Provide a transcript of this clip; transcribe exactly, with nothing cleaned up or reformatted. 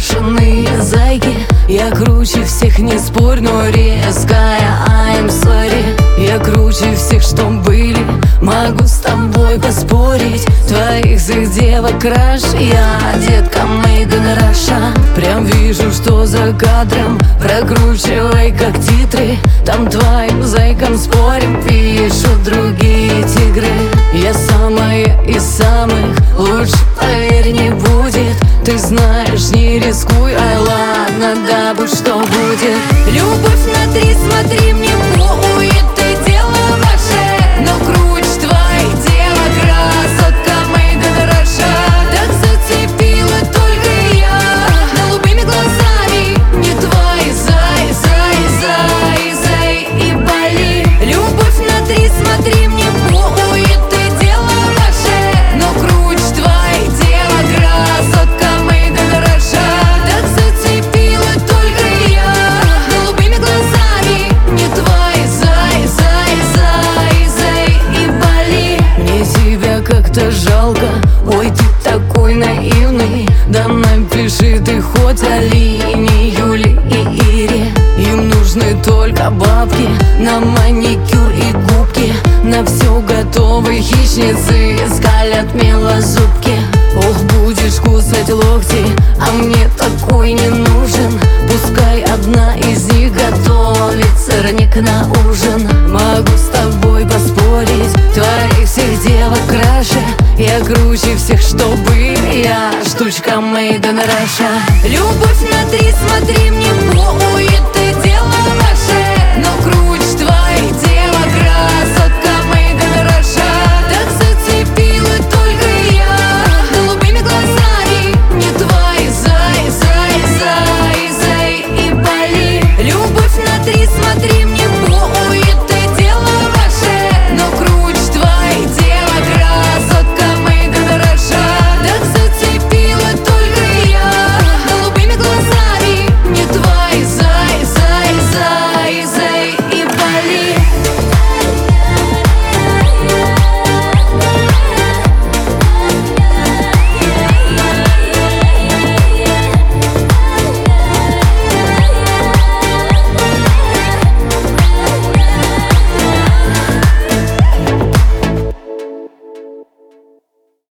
бешеные зайки. Я круче всех, не спорь, но резкая I'm sorry. Я круче всех, что были, могу с тобой поспорить. Твоих всех девок краш, я детка made in Russia. Прям вижу, что за кадром, прокручивай как титры. Там твоим зайкам спорим, пишут другие тигры. Я самая из самых, лучше поверь не будет. Ты знаешь, не рискуй, ай ладно, да будь что будет. Любовь на три, смотри, мне будет, ты дело ваше. Но круче твоих девок, красотка made in Russia. Так зацепила только я голубыми глазами. Не твои зай, зай, зай, зай и боли. Любовь на три, смотри, мне будет, ты дело ваше. Но круче твоих девок, красотка made in Russia. Так зацепила только я голубыми глазами. Не твои зай, зай, зай, зай и боли. Мне тебя как-то жалко, ой, ты такой наивный. Да напиши ты хоть Алине, Юле и Ире. Им нужны только бабки на маникюр и губки. На все готовы хищницы, скалят милозубки. Ох, будешь кусать локти, а мне такой не нужен. Пускай одна из них готовит сырник на ужин. Могу с тобой поспорить, твоих всех девок краше. Я круче всех, что были, я штучка made in Russia. Любовь на три, смотри, мне будет.